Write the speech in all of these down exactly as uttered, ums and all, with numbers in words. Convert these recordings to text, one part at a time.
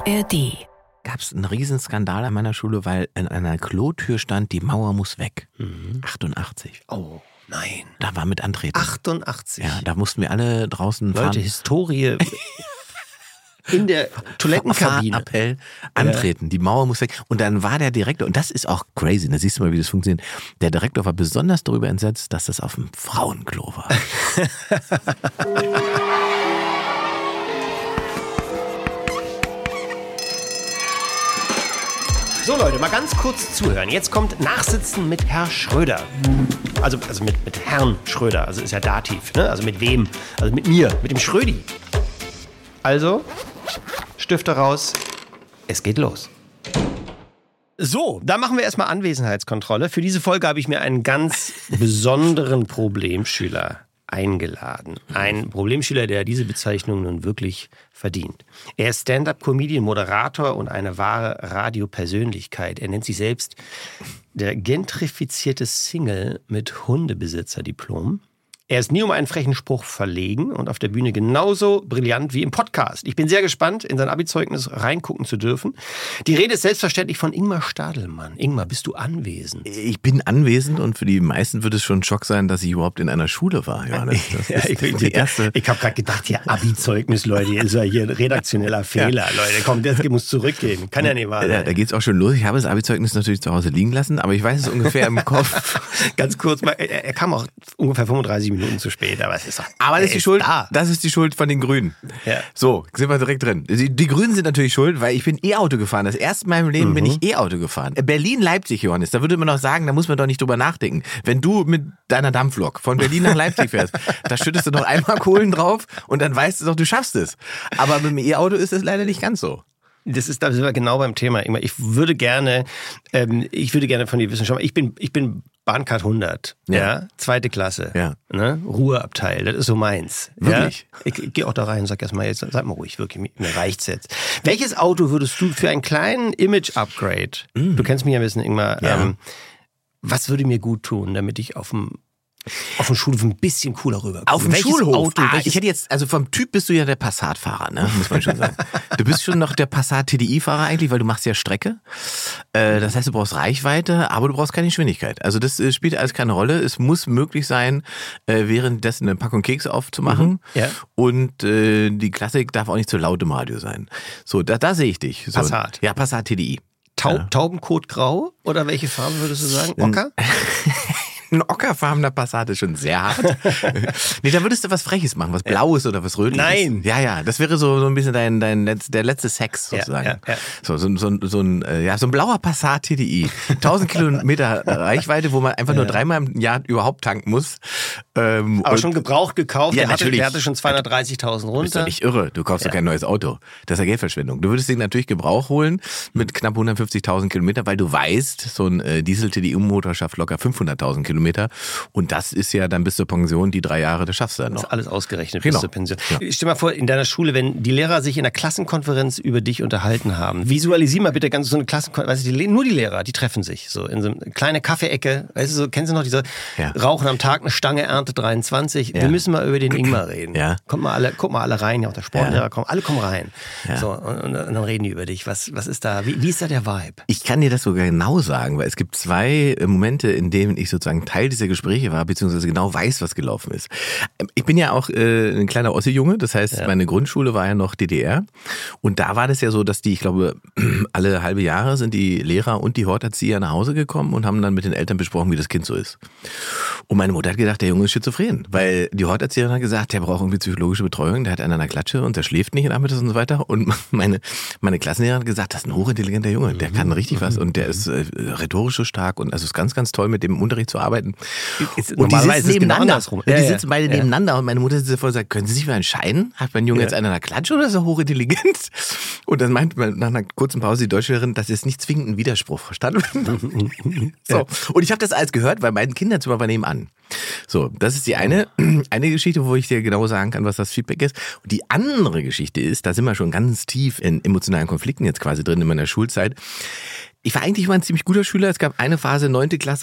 R D. Gab es einen Riesenskandal an meiner Schule, weil in einer Klotür stand, die Mauer muss weg. Mhm. achtundachtzig. Oh, nein. Da war mit Antreten. achtundachtzig. Ja, da mussten wir alle draußen Leute, fahren. Historie in der Toilettenkabine. Appell antreten. Ja. Die Mauer muss weg. Und dann war der Direktor, und das ist auch crazy, da siehst du mal, wie das funktioniert. Der Direktor war besonders darüber entsetzt, dass das auf dem Frauenklo war. So Leute, mal ganz kurz zuhören. Jetzt kommt Nachsitzen mit Herr Schröder. Also, also mit, mit Herrn Schröder, also ist ja Dativ, ne? Also mit wem? Also mit mir, mit dem Schrödi. Also, Stifte raus, es geht los. So, da machen wir erstmal Anwesenheitskontrolle. Für diese Folge habe ich mir einen ganz besonderen Problemschüler eingeladen. Ein Problemschüler, der diese Bezeichnung nun wirklich verdient. Er ist Stand-up-Comedian, Moderator und eine wahre Radiopersönlichkeit. Er nennt sich selbst der gentrifizierte Single mit Hundebesitzer-Diplom. Er ist nie um einen frechen Spruch verlegen und auf der Bühne genauso brillant wie im Podcast. Ich bin sehr gespannt, in sein Abi-Zeugnis reingucken zu dürfen. Die Rede ist selbstverständlich von Ingmar Stadelmann. Ingmar, bist du anwesend? Ich bin anwesend und für die meisten wird es schon ein Schock sein, dass ich überhaupt in einer Schule war. Johannes. Das ja, ich die erste. ich habe gerade gedacht, ja, Abi-Zeugnis, Leute, hier ist ja hier ein redaktioneller Fehler, ja. Leute. Komm, das muss zurückgehen. Kann ja nicht wahr sein. Ja, da geht's auch schon los. Ich habe das Abi-Zeugnis natürlich zu Hause liegen lassen, aber ich weiß es ungefähr im Kopf. Ganz kurz, mal, er, er kam auch ungefähr fünfunddreißig Minuten zu spät, aber es ist doch, aber das ist die Schuld, da. das ist die Schuld von den Grünen. Ja. So, sind wir direkt drin. Die, die Grünen sind natürlich schuld, weil ich bin E-Auto gefahren. Das erste Mal im Leben mhm. bin ich E-Auto gefahren. Berlin-Leipzig, Johannes, da würde man noch sagen, da muss man doch nicht drüber nachdenken. Wenn du mit deiner Dampflok von Berlin nach Leipzig fährst, da schüttest du noch einmal Kohlen drauf und dann weißt du doch, du schaffst es. Aber mit dem E-Auto ist es leider nicht ganz so. Das ist, da sind wir genau beim Thema. Ich würde gerne, ähm, ich würde gerne von dir wissen, schau mal, ich bin, ich bin Bahncard hundert, ja, ja zweite Klasse, ja. Ne, Ruheabteil, das ist so meins. Wirklich? Ja? Ich, ich gehe auch da rein und sag erstmal jetzt, sag mal ruhig, wirklich, mir reicht's jetzt. Welches Auto würdest du für einen kleinen Image-Upgrade, mm. du kennst mich ja ein bisschen, Ingmar, ja. ähm, was würde mir gut tun, damit ich auf dem Auf dem Schulhof ein bisschen cooler rüber. Auf dem welches Schulhof? Auto, ah, ich hätte jetzt, also vom Typ bist du ja der Passat-Fahrer, ne? Muss man schon sagen. Du bist schon noch der Passat-T D I-Fahrer eigentlich, weil du machst ja Strecke. Äh, das heißt, du brauchst Reichweite, aber du brauchst keine Geschwindigkeit. Also das äh, spielt alles keine Rolle. Es muss möglich sein, äh, währenddessen eine Packung Kekse aufzumachen. Mhm, ja. Und äh, die Klassik darf auch nicht zu laut im Radio sein. So, da, da sehe ich dich. So, Passat. Ja, Passat-T D I. Taub, ja. Taubenkot grau? Oder welche Farbe würdest du sagen? Ocker? Ein ockerfarbener Passat ist schon sehr hart. Nee, da würdest du was Freches machen, was Blaues oder was Rötliches. Nein. Ja, ja, das wäre so, so ein bisschen dein, dein Letz, der letzte Sex sozusagen. Ja, ja, ja. So, so, so, so, ein, ja, so ein blauer Passat T D I. tausend Kilometer Reichweite, wo man einfach ja. nur dreimal im Jahr überhaupt tanken muss. Ähm, Aber schon gebraucht gekauft. Ja, der, hatte, der hatte schon zweihundertdreißigtausend runter. Bist doch nicht irre. Du kaufst ja. doch kein neues Auto. Das ist ja Geldverschwendung. Du würdest den natürlich Gebrauch holen mit knapp hundertfünfzigtausend Kilometer, weil du weißt, so ein äh, Diesel-T D I-Motor schafft locker fünfhunderttausend Kilometer. Und das ist ja dann bis zur Pension, die drei Jahre, das schaffst du dann noch. Das ist alles ausgerechnet genau. bis zur Pension. Ja. Stell dir mal vor, in deiner Schule, wenn die Lehrer sich in der Klassenkonferenz über dich unterhalten haben, visualisier mal bitte ganz so eine Klassenkonferenz, weißt du, die, nur die Lehrer, die treffen sich so in so eine kleine Kaffeeecke, weißt du, so, kennst du noch diese ja. Rauchen am Tag, eine Stange, Ernte dreiundzwanzig, ja. wir müssen mal über den Ingmar reden. Ja. Kommt mal alle, guck mal alle rein, ja, auch der Sportlehrer, ja. kommt, alle kommen rein. Ja. So, und, und dann reden die über dich. Was, was ist da, wie, wie ist da der Vibe? Ich kann dir das sogar genau sagen, weil es gibt zwei Momente, in denen ich sozusagen Teil dieser Gespräche war, beziehungsweise genau weiß, was gelaufen ist. Ich bin ja auch äh, ein kleiner Ossi-Junge, das heißt, ja. meine Grundschule war ja noch D D R und da war das ja so, dass die, ich glaube, alle halbe Jahre sind die Lehrer und die Horterzieher nach Hause gekommen und haben dann mit den Eltern besprochen, wie das Kind so ist. Und meine Mutter hat gedacht, der Junge ist schizophren, weil die Horterzieherin hat gesagt, der braucht irgendwie psychologische Betreuung, der hat einen an der Klatsche und der schläft nicht nachmittags und so weiter und meine, meine Klassenlehrerin hat gesagt, das ist ein hochintelligenter Junge, der kann richtig was und der ist äh, rhetorisch so stark und also ist ganz, ganz toll, mit dem im Unterricht zu arbeiten. Ist, und die sitzen nebeneinander. Genau ja, die sitzen beide ja. nebeneinander und meine Mutter sitzt davor und sagt, können Sie sich mal entscheiden? Hat mein Junge ja. jetzt einen an der Klatsche oder ist er hochintelligent? Und dann meint man nach einer kurzen Pause die Deutschlehrerin, das ist nicht zwingend ein Widerspruch, verstanden? So. Ja. Und ich habe das alles gehört, weil mein Kinderzimmer war nebenan. So, das ist die eine, eine Geschichte, wo ich dir genau sagen kann, was das Feedback ist. Und die andere Geschichte ist, da sind wir schon ganz tief in emotionalen Konflikten jetzt quasi drin in meiner Schulzeit. Ich war eigentlich immer ein ziemlich guter Schüler. Es gab eine Phase, neunte Klasse,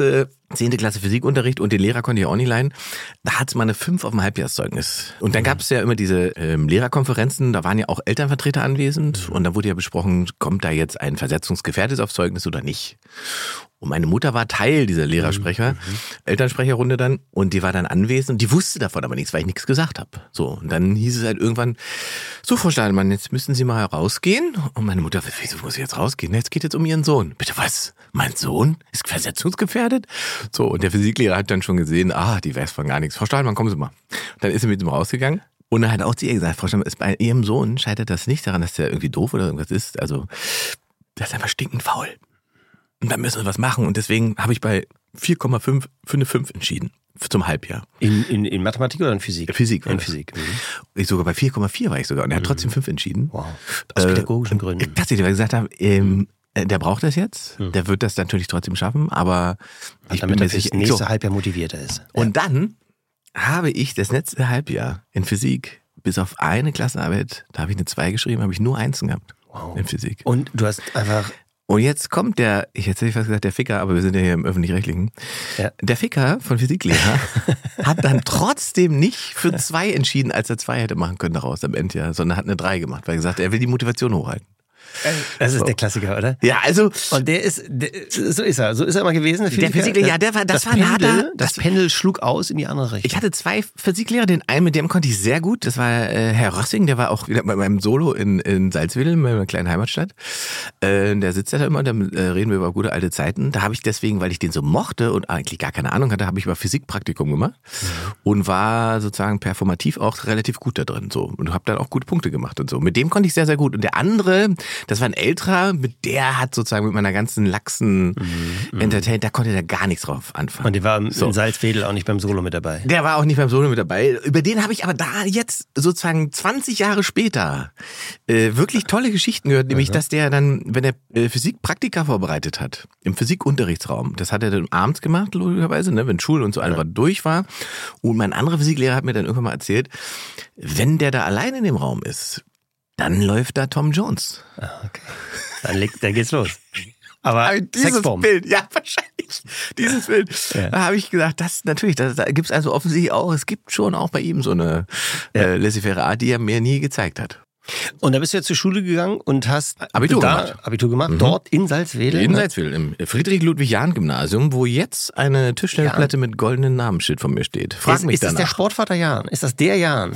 zehnte Klasse Physikunterricht und den Lehrer konnte ich auch nicht leiden. Da hat's mal eine fünf auf dem Halbjahrszeugnis. Und dann gab's ja immer diese ähm, Lehrerkonferenzen, da waren ja auch Elternvertreter anwesend und da wurde ja besprochen, kommt da jetzt ein Versetzungsgefährdetes aufs Zeugnis oder nicht. Und meine Mutter war Teil dieser Lehrersprecher, mhm. Elternsprecherrunde dann und die war dann anwesend und die wusste davon aber nichts, weil ich nichts gesagt habe. So, und dann hieß es halt irgendwann, so Frau Stadelmann, jetzt müssen Sie mal rausgehen. Und meine Mutter, wieso muss ich jetzt rausgehen? Jetzt geht jetzt um Ihren Sohn. Bitte was? Mein Sohn ist versetzungsgefährdet? So, und der Physiklehrer hat dann schon gesehen, ah, die weiß von gar nichts. Frau Stadelmann, kommen Sie mal. Und dann ist sie mit ihm rausgegangen. Und dann hat auch zu ihr gesagt, Frau Stadelmann, ist bei Ihrem Sohn scheitert das nicht daran, dass der irgendwie doof oder irgendwas ist. Also, der ist einfach stinkend faul. Und dann müssen wir was machen. Und deswegen habe ich bei vier Komma fünf für eine fünf entschieden. Zum Halbjahr. In, in, in Mathematik oder in Physik? Physik. In Physik. Mhm. Ich sogar bei vier Komma vier war ich sogar. Und er hat trotzdem fünf entschieden. Wow. Aus pädagogischen äh, Gründen. Tatsächlich, weil ich gesagt habe, ähm, der braucht das jetzt. Mhm. Der wird das natürlich trotzdem schaffen. Aber ich damit bin mir sicher, das nächste so. Halbjahr motivierter ist. Und ja. dann habe ich das letzte Halbjahr in Physik, bis auf eine Klassenarbeit, da habe ich eine zwei geschrieben, habe ich nur Einsen gehabt. Wow. In Physik. Und du hast einfach... Und jetzt kommt der, ich hätte fast gesagt der Ficker, aber wir sind ja hier im Öffentlich-Rechtlichen. Ja. Der Ficker von Physiklehrer hat dann trotzdem nicht für zwei entschieden, als er zwei hätte machen können daraus am Ende, ja, sondern hat eine drei gemacht, weil er gesagt hat, er will die Motivation hochhalten. Das ist so. Der Klassiker, oder? Ja, also. Und der ist, der, so ist er, so ist er immer gewesen. Der Physiker, der Physiklehrer, ja, der war, das, das war ein Pendel, harter. Das, das Pendel schlug aus in die andere Richtung. Ich hatte zwei Physiklehrer, den einen, mit dem konnte ich sehr gut, das war äh, Herr Rössing, der war auch wieder bei meinem Solo in, in Salzwedel, in meiner kleinen Heimatstadt. Äh, der sitzt ja da immer, da äh, reden wir über gute alte Zeiten. Da habe ich deswegen, weil ich den so mochte und eigentlich gar keine Ahnung hatte, habe ich über Physikpraktikum gemacht mhm. und war sozusagen performativ auch relativ gut da drin, so, und habe dann auch gute Punkte gemacht und so. Mit dem konnte ich sehr, sehr gut. Und der andere, das war ein älterer, mit der hat sozusagen mit meiner ganzen laxen mhm, Entertainment, da konnte der gar nichts drauf anfangen. Und der war so. In Salzwedel auch nicht beim Solo mit dabei. Der war auch nicht beim Solo mit dabei. Über den habe ich aber da jetzt sozusagen zwanzig Jahre später äh, wirklich tolle Geschichten gehört, nämlich, mhm. dass der dann, wenn er äh, Physikpraktika vorbereitet hat, im Physikunterrichtsraum, das hat er dann abends gemacht, logischerweise, ne, wenn Schule und so einfach ja. durch war. Und mein anderer Physiklehrer hat mir dann irgendwann mal erzählt, wenn der da allein in dem Raum ist, dann läuft da Tom Jones. Ah, okay. Dann, leg, dann geht's los. Aber, Aber dieses Sexbomb. Bild, ja, wahrscheinlich. Dieses Bild. Ja. Da habe ich gesagt, das natürlich, da, da gibt es also offensichtlich auch, es gibt schon auch bei ihm so eine ja. äh, laissez-faire Art, die er mir nie gezeigt hat. Und da bist du jetzt zur Schule gegangen und hast Abitur da, gemacht. Abitur gemacht, mhm. dort in Salzwedel? In Salzwedel, im Friedrich-Ludwig-Jahn-Gymnasium, wo jetzt eine Tischtennisplatte ja. mit goldenen Namensschild von mir steht. Frag ist, mich ist danach. Ist das der Sportvater Jahn? Ist das der Jahn?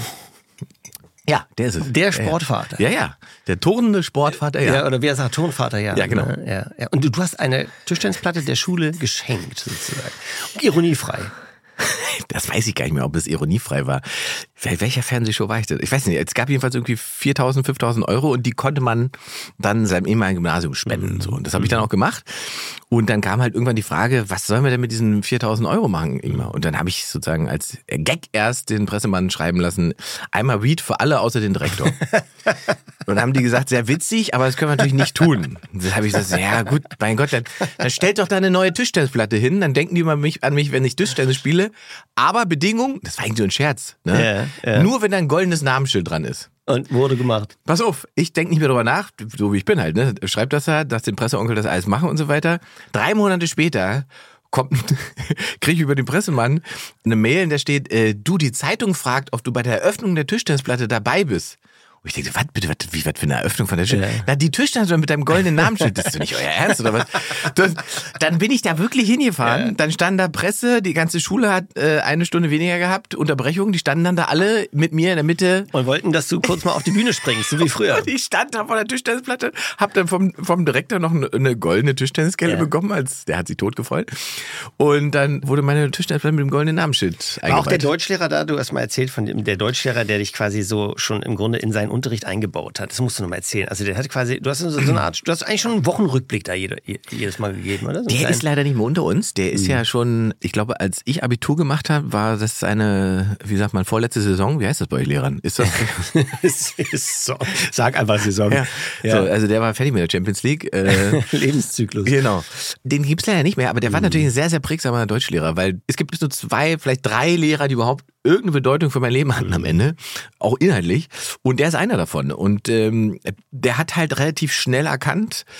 Ja, der ist es. Der Sportvater. Ja, ja. Der turnende Sportvater, ja. Ja, oder wie er sagt, Turnvater, ja. Ja, genau. Ja, ja. Und du, du hast eine Tischtennisplatte der Schule geschenkt, sozusagen. Ironiefrei. Das weiß ich gar nicht mehr, ob es ironiefrei war. Welcher Fernsehshow war ich denn? Ich weiß nicht, es gab jedenfalls irgendwie viertausend, fünftausend Euro und die konnte man dann seinem ehemaligen Gymnasium spenden. So. Und das habe ich dann auch gemacht. Und dann kam halt irgendwann die Frage, was sollen wir denn mit diesen viertausend Euro machen, Ingmar? Und dann habe ich sozusagen als Gag erst den Pressemann schreiben lassen, einmal Weed für alle außer den Direktor. Und dann haben die gesagt, sehr witzig, aber das können wir natürlich nicht tun. Und dann habe ich gesagt, ja gut, mein Gott, dann, dann stellt doch da eine neue Tischtennisplatte hin, dann denken die immer mich, an mich, wenn ich Tischtennis spiele. Aber Bedingung, das war eigentlich so ein Scherz, ne? Ja, ja. Nur wenn da ein goldenes Namensschild dran ist. Und wurde gemacht. Pass auf, ich denke nicht mehr drüber nach, so wie ich bin halt, ne? Schreibt das da, dass den Presseonkel das alles machen und so weiter. Drei Monate später kommt, kriege ich über den Pressemann eine Mail, in der steht, äh, du, die Zeitung fragt, ob du bei der Eröffnung der Tischtennisplatte dabei bist. Und ich denke, was bitte, was, wie, was für eine Eröffnung von der Tischtennis? Ja. Na, die Tischtennis mit deinem goldenen Namensschild, das ist doch nicht euer Ernst, oder was? Das, dann bin ich da wirklich hingefahren, ja. Dann stand da Presse, die ganze Schule hat äh, eine Stunde weniger gehabt, Unterbrechung, die standen dann da alle mit mir in der Mitte. Und wollten, dass du kurz mal auf die Bühne springst, so wie früher. Und ich stand da vor der Tischtennisplatte, hab dann vom, vom Direktor noch eine, eine goldene Tischtenniskelle ja. bekommen, als der hat sich totgefreut. Und dann wurde meine Tischtennisplatte mit dem goldenen Namensschild eingeweiht. War auch der Deutschlehrer da, du hast mal erzählt von dem, der Deutschlehrer, der dich quasi so schon im Grunde in seinen Unterricht eingebaut hat. Das musst du noch mal erzählen. Also der hat quasi, du hast so eine Art, du hast eigentlich schon einen Wochenrückblick da jede, jedes Mal gegeben, oder? So der ist leider nicht mehr unter uns. Der ist mhm. ja schon, ich glaube, als ich Abitur gemacht habe, war das eine, wie sagt man, vorletzte Saison. Wie heißt das bei euch Lehrern? Ist das? Saison. Sag einfach Saison. Ja. Ja. So, also der war fertig mit der Champions League. Äh, Lebenszyklus. Genau. Den gibt's leider nicht mehr, aber der war mhm. natürlich ein sehr, sehr prägsamer Deutschlehrer, weil es gibt nur zwei, vielleicht drei Lehrer, die überhaupt irgendeine Bedeutung für mein Leben hatten am Ende, auch inhaltlich. Und der ist einer davon. Und ähm, der hat halt relativ schnell erkannt,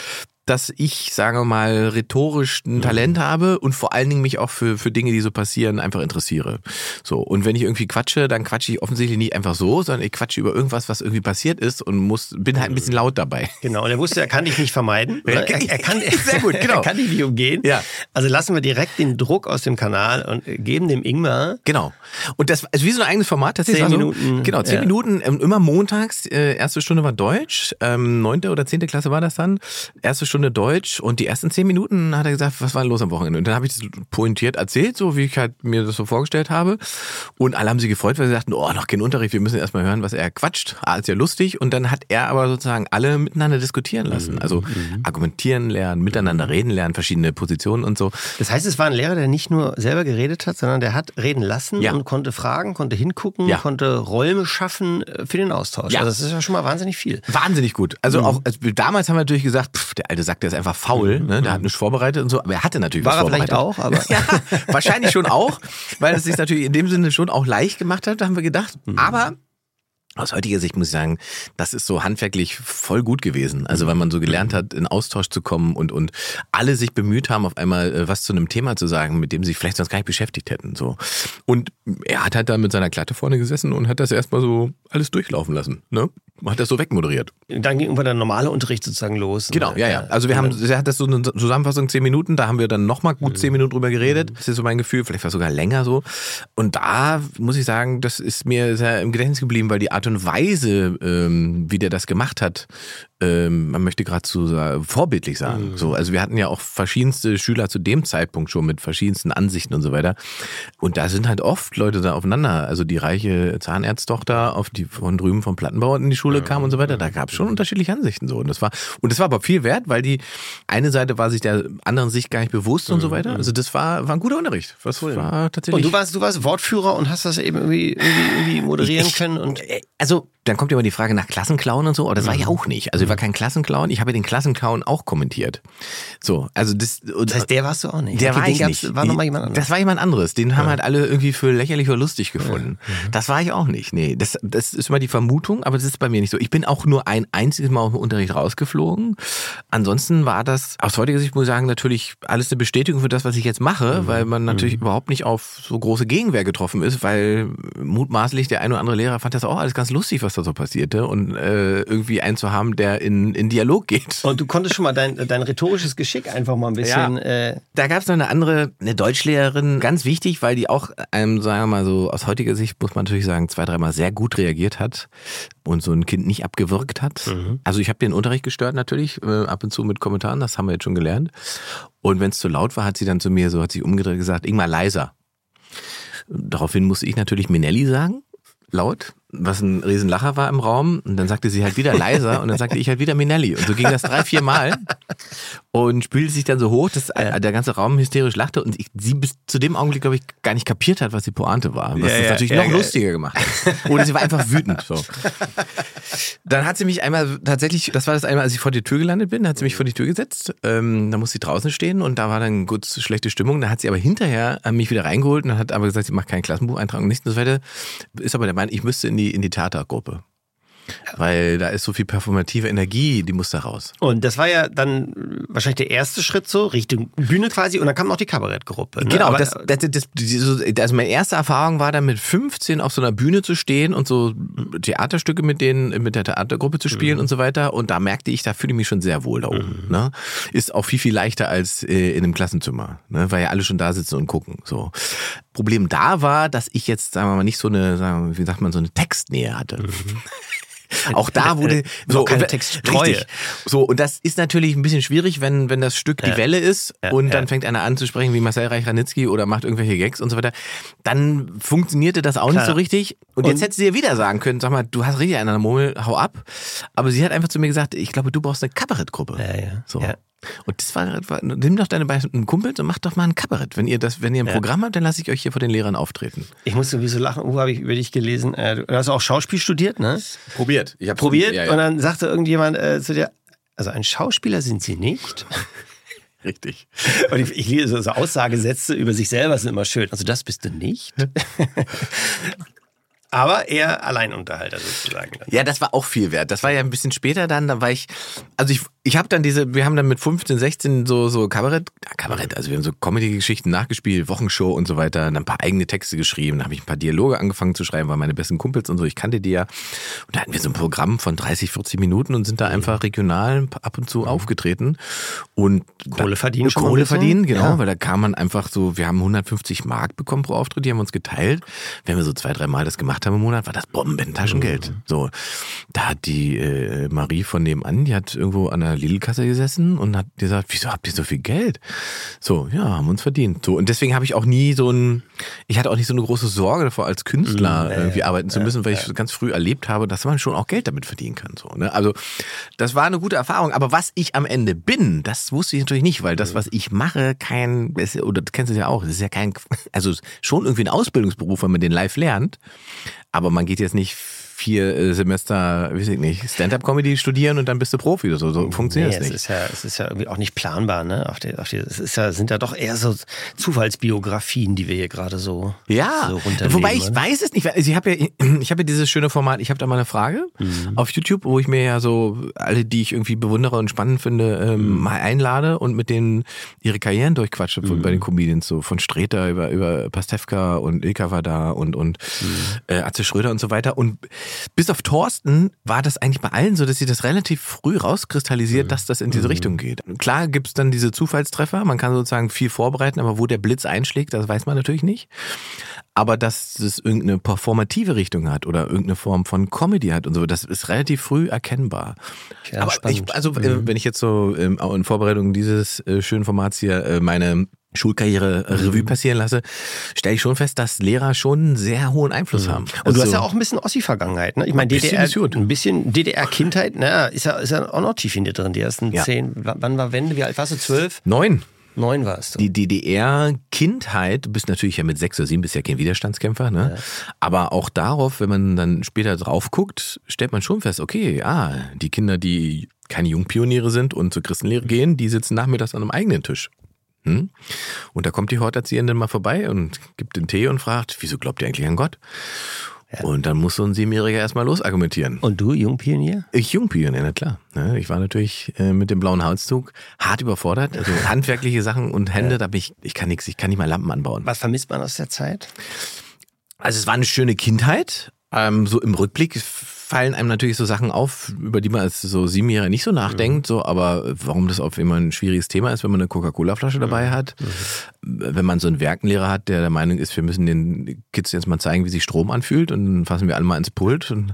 dass ich, sagen wir mal, rhetorisch ein Talent habe und vor allen Dingen mich auch für, für Dinge, die so passieren, einfach interessiere. So. Und wenn ich irgendwie quatsche, dann quatsche ich offensichtlich nicht einfach so, sondern ich quatsche über irgendwas, was irgendwie passiert ist und muss, bin halt ein bisschen laut dabei. Genau, und er wusste, er kann dich nicht vermeiden. Er, er, kann, Sehr gut, genau. Er kann dich nicht umgehen. Ja. Also lassen wir direkt den Druck aus dem Kanal und geben dem Ingmar. Genau. Und das ist wie so ein eigenes Format. Das Zehn ist also, Minuten. Genau, zehn Ja. Minuten, ähm, immer montags. Äh, erste Stunde war Deutsch, ähm, neunte oder zehnte Klasse war das dann. Erste Stunde Deutsch und die ersten zehn Minuten hat er gesagt, was war denn los am Wochenende? Und dann habe ich das pointiert erzählt, so wie ich halt mir das so vorgestellt habe. Und alle haben sich gefreut, weil sie sagten, oh, noch kein Unterricht, wir müssen erstmal hören, was er quatscht. Ah, ist ja lustig. Und dann hat er aber sozusagen alle miteinander diskutieren lassen. Also mhm. argumentieren lernen, miteinander reden lernen, verschiedene Positionen und so. Das heißt, es war ein Lehrer, der nicht nur selber geredet hat, sondern der hat reden lassen ja. und konnte fragen, konnte hingucken, ja. konnte Räume schaffen für den Austausch. Ja. Also das ist ja schon mal wahnsinnig viel. Wahnsinnig gut. Also mhm. auch also damals haben wir natürlich gesagt, pff, der alte Sack, der ist einfach faul, mhm. ne? Der hat nichts vorbereitet und so, aber er hatte natürlich war was vorbereitet. War er vielleicht auch, aber ja, wahrscheinlich schon auch, weil es sich natürlich in dem Sinne schon auch leicht gemacht hat, da haben wir gedacht. Mhm. Aber aus heutiger Sicht muss ich sagen, das ist so handwerklich voll gut gewesen. Also weil man so gelernt hat, in Austausch zu kommen und und alle sich bemüht haben, auf einmal was zu einem Thema zu sagen, mit dem sie sich vielleicht sonst gar nicht beschäftigt hätten. So. Und er hat halt da mit seiner Klatte vorne gesessen und hat das erstmal so alles durchlaufen lassen. Ne? Hat das so wegmoderiert. Dann ging irgendwann der normale Unterricht sozusagen los. Genau, ja, ja. Also wir haben, er hat das so eine Zusammenfassung zehn Minuten, da haben wir dann nochmal gut zehn Minuten drüber geredet. Das ist so mein Gefühl, vielleicht war es sogar länger so. Und da muss ich sagen, das ist mir sehr im Gedächtnis geblieben, weil die Art und Weise, ähm, wie der das gemacht hat, ähm, man möchte gerade so sagen, vorbildlich sagen. Mhm. So, also wir hatten ja auch verschiedenste Schüler zu dem Zeitpunkt schon mit verschiedensten Ansichten und so weiter. Und da sind halt oft Leute da aufeinander. Also die reiche Zahnarzttochter, auf die von drüben vom Plattenbau in die Schule kam und so weiter, da gab es schon unterschiedliche Ansichten so. Und das war, und das war aber viel wert, weil die eine Seite war sich der anderen Sicht gar nicht bewusst und so weiter. Also das war, war ein guter Unterricht. Das war tatsächlich. Und du warst, du warst Wortführer und hast das eben irgendwie, irgendwie, irgendwie moderieren ich, können und. Also, dann kommt ja immer die Frage nach Klassenclown und so, aber das war ich auch nicht. Also ich war kein Klassenclown, ich habe ja den Klassenclown auch kommentiert. So, also das. Das heißt, der warst du auch nicht? Der okay, war ich nicht. War nochmal jemand anderes? Das war jemand anderes. Den haben ja. halt alle irgendwie für lächerlich oder lustig gefunden. Ja. Das war ich auch nicht. Nee, das, das ist immer die Vermutung, aber das ist bei mir nicht so. Ich bin auch nur ein einziges Mal aus dem Unterricht rausgeflogen. Ansonsten war das, aus heutiger Sicht muss ich sagen, natürlich alles eine Bestätigung für das, was ich jetzt mache, mhm. weil man natürlich mhm. überhaupt nicht auf so große Gegenwehr getroffen ist, weil mutmaßlich der ein oder andere Lehrer fand das auch alles ganz lustig, was da so passierte und äh, irgendwie einen zu haben, der in, in Dialog geht. Und du konntest schon mal dein, dein rhetorisches Geschick einfach mal ein bisschen... Ja. Äh Da gab es noch eine andere, eine Deutschlehrerin, ganz wichtig, weil die auch einem, sagen wir mal so, aus heutiger Sicht muss man natürlich sagen, zwei, dreimal sehr gut reagiert hat und so ein Kind nicht abgewürgt hat. Mhm. Also ich habe den Unterricht gestört natürlich, äh, ab und zu mit Kommentaren, das haben wir jetzt schon gelernt. Und wenn es zu laut war, hat sie dann zu mir so, hat sich umgedreht und gesagt, Ingmar, leiser. Daraufhin musste ich natürlich Minelli sagen, laut, was ein Riesenlacher war im Raum. Und dann sagte sie halt wieder leiser und dann sagte ich halt wieder Minelli. Und so ging das drei, vier Mal und spülte sich dann so hoch, dass der ganze Raum hysterisch lachte und ich, sie bis zu dem Augenblick, glaube ich, gar nicht kapiert hat, was die Pointe war. Was ja, das ja, natürlich ja, noch ja. lustiger gemacht hat. Oder sie war einfach wütend. So. Dann hat sie mich einmal tatsächlich, das war das einmal, als ich vor die Tür gelandet bin, hat sie mich vor die Tür gesetzt. Ähm, da musste sie draußen stehen und da war dann kurz schlechte Stimmung. Da hat sie aber hinterher mich wieder reingeholt und hat aber gesagt, sie macht keinen Klassenbucheintrag und nichts. Und so weiter. Ist aber der Meinung, ich müsste in die, in die Theatergruppe. Weil da ist so viel performative Energie, die muss da raus. Und das war ja dann wahrscheinlich der erste Schritt so, Richtung Bühne quasi, und dann kam noch die Kabarettgruppe. Ne? Genau, das, das, das, das, also meine erste Erfahrung war dann mit fünfzehn auf so einer Bühne zu stehen und so Theaterstücke mit denen, mit der Theatergruppe zu spielen mhm. und so weiter. Und da merkte ich, da fühle ich mich schon sehr wohl da oben. Mhm. Ne? Ist auch viel, viel leichter als äh, in einem Klassenzimmer, ne? Weil ja alle schon da sitzen und gucken. So. Problem da war, dass ich jetzt, sagen wir mal, nicht so eine, sagen wir, wie sagt man, so eine Textnähe hatte. Mhm. Auch da wurde so keine Texttreue. Richtig. So, und das ist natürlich ein bisschen schwierig, wenn wenn das Stück die ja. Welle ist ja, und dann ja. fängt einer an zu sprechen wie Marcel Reich-Ranitzky oder macht irgendwelche Gags und so weiter. Dann funktionierte das auch Klar. nicht so richtig. Und, und jetzt hätte sie ihr wieder sagen können, sag mal, du hast richtig einen an der Murmel, hau ab. Aber sie hat einfach zu mir gesagt, ich glaube, du brauchst eine Kabarettgruppe. Ja, ja. So. Ja. Und das war, war, nimm doch deine beiden Kumpels und mach doch mal ein Kabarett. Wenn ihr das, wenn ihr ein ja. Programm habt, dann lasse ich euch hier vor den Lehrern auftreten. Ich musste sowieso lachen. Wo habe ich über dich gelesen? Du hast auch Schauspiel studiert, ne? Probiert. Ich habe probiert. Ja, ja. Und dann sagte irgendjemand äh, zu dir, also ein Schauspieler sind Sie nicht. Richtig. Und ich, ich liebe so, so Aussagesätze über sich selber sind immer schön. Also das bist du nicht. Aber eher Alleinunterhalter sozusagen. Ja, das war auch viel wert. Das war ja ein bisschen später dann, da war ich, also ich, ich habe dann diese, wir haben dann mit fünfzehn, sechzehn so, so Kabarett, Kabarett, also wir haben so Comedy-Geschichten nachgespielt, Wochenshow und so weiter, dann ein paar eigene Texte geschrieben, dann habe ich ein paar Dialoge angefangen zu schreiben, weil meine besten Kumpels und so, ich kannte die ja. Und da hatten wir so ein Programm von dreißig, vierzig Minuten und sind da einfach regional ab und zu mhm. aufgetreten. Und Kohle verdienen. Schon Kohle verdienen, genau, ja. Weil da kam man einfach so, wir haben hundertfünfzig Mark bekommen pro Auftritt, die haben wir uns geteilt. Wenn wir so zwei, drei Mal das gemacht haben im Monat, war das Bomben-Taschengeld. Mhm. So, da hat die äh, Marie von nebenan, die hat irgendwo an der Lidl-Kasse gesessen und hat gesagt, wieso habt ihr so viel Geld? So, ja, haben uns verdient. So, und deswegen habe ich auch nie so ein, ich hatte auch nicht so eine große Sorge davor, als Künstler mhm, irgendwie ja, arbeiten zu müssen, ja, weil ich ja. ganz früh erlebt habe, dass man schon auch Geld damit verdienen kann. So, ne? Also, das war eine gute Erfahrung. Aber was ich am Ende bin, das wusste ich natürlich nicht, weil das, was ich mache, kein, oder du kennst es ja auch, das ist ja kein, also schon irgendwie ein Ausbildungsberuf, wenn man den live lernt, aber man geht jetzt nicht vier Semester, weiß ich nicht, Stand-up-Comedy studieren und dann bist du Profi oder so. So funktioniert nee, das nicht. Es ist ja, es ist ja irgendwie auch nicht planbar, ne? Auf die, auf die, es ist ja, sind ja doch eher so Zufallsbiografien, die wir hier gerade so, ja, so runternehmen. Wobei ich oder? weiß es nicht. Also ich habe ja, ich habe ja dieses schöne Format, ich habe da mal eine Frage mhm. auf YouTube, wo ich mir ja so alle, die ich irgendwie bewundere und spannend finde, ähm, mhm. mal einlade und mit denen ihre Karrieren durchquatsche mhm. bei den Comedians, so von Sträter über, über Pastewka und Ilka war da und, und mhm. äh, Atze Schröder und so weiter. Und bis auf Thorsten war das eigentlich bei allen so, dass sie das relativ früh rauskristallisiert, dass das in diese Richtung geht. Klar gibt's dann diese Zufallstreffer, man kann sozusagen viel vorbereiten, aber wo der Blitz einschlägt, das weiß man natürlich nicht. Aber dass es irgendeine performative Richtung hat oder irgendeine Form von Comedy hat und so, das ist relativ früh erkennbar. Ja, aber ich, also mhm. wenn ich jetzt so in Vorbereitung dieses schönen Formats hier meine Schulkarriere Revue passieren lasse, stelle ich schon fest, dass Lehrer schon einen sehr hohen Einfluss mhm. haben. Und also, du hast ja auch ein bisschen Ossi-Vergangenheit, ne? Ich meine, D D R, ein bisschen D D R-Kindheit, na, ist ja, ist ja auch noch tief in dir drin. Die ersten ja. zehn, wann war Wende? Wie alt warst du? Zwölf? Neun. Neun warst du. Die D D R-Kindheit, du bist natürlich ja mit sechs oder sieben, bist ja kein Widerstandskämpfer, ne? Ja. Aber auch darauf, wenn man dann später drauf guckt, stellt man schon fest, okay, ah, die Kinder, die keine Jungpioniere sind und zur Christenlehre gehen, die sitzen nachmittags an einem eigenen Tisch. Hm? Und da kommt die Horterzieherin mal vorbei und gibt den Tee und fragt, wieso glaubt ihr eigentlich an Gott? Ja. Und dann muss so ein Siebenjähriger erstmal losargumentieren. Und du, Jungpionier? Ich Jungpionier, na klar. Ich war natürlich mit dem blauen Halszug hart überfordert. Also handwerkliche Sachen und Hände, ja. da bin ich, ich kann nichts, ich kann nicht mal Lampen anbauen. Was vermisst man aus der Zeit? Also es war eine schöne Kindheit. Ähm, so im Rückblick fallen einem natürlich so Sachen auf, über die man als so Siebenjähriger nicht so nachdenkt, so, aber warum das auf immer ein schwieriges Thema ist, wenn man eine Coca-Cola-Flasche dabei hat, mhm. wenn man so einen Werkenlehrer hat, der der Meinung ist, wir müssen den Kids jetzt mal zeigen, wie sich Strom anfühlt und dann fassen wir alle mal ins Pult und,